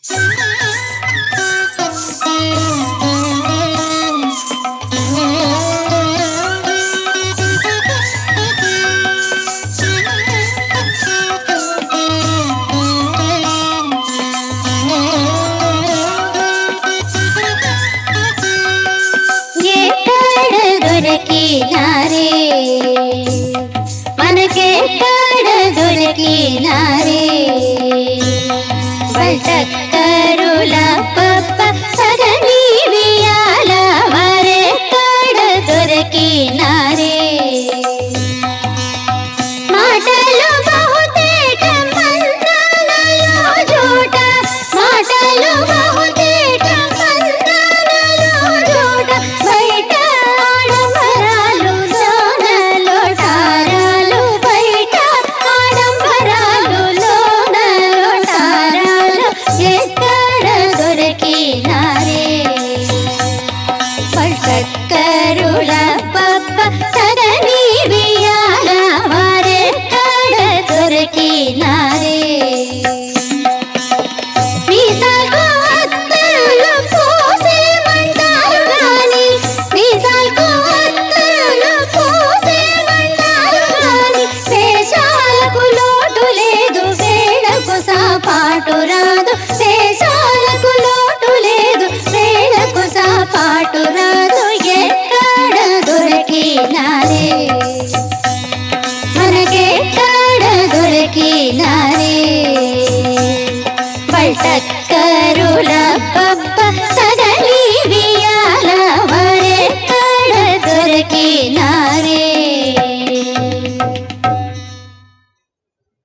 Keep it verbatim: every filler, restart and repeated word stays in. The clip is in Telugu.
దొరికినారే మనకెక్కడ దొరికినారే బల్టక్కరుల పప్ప సగని వియాల మరెక్కడ దొరికినారే మాటలు బహుతేట మంత్రాలలో జోట మాటలు బహుతేట మంత్రాలలో జోట బయట ఆడంబరాలు లోనలో తారాలు బయట ఆడంబరాలు లోనలో తారాలు ఎక్కడ దొరికినారే పల్టక్కరుల పప్ప సగని వియాల మరెక్కడ దొరికినారే మీసాలకు అత్తరులు పోసేమంటారు గాని మీసాలకు అత్తరులు పోసేమంటారు గాని వేషాలకు లోటు లేదు వేళకు సాపాటు రాదు వేషాలకు లోటు లేదు వేళకు సాపాటు రాదు ఎక్కడ దొరికినారే మనకెక్కడ దొరికినారే బల్టక్కరుల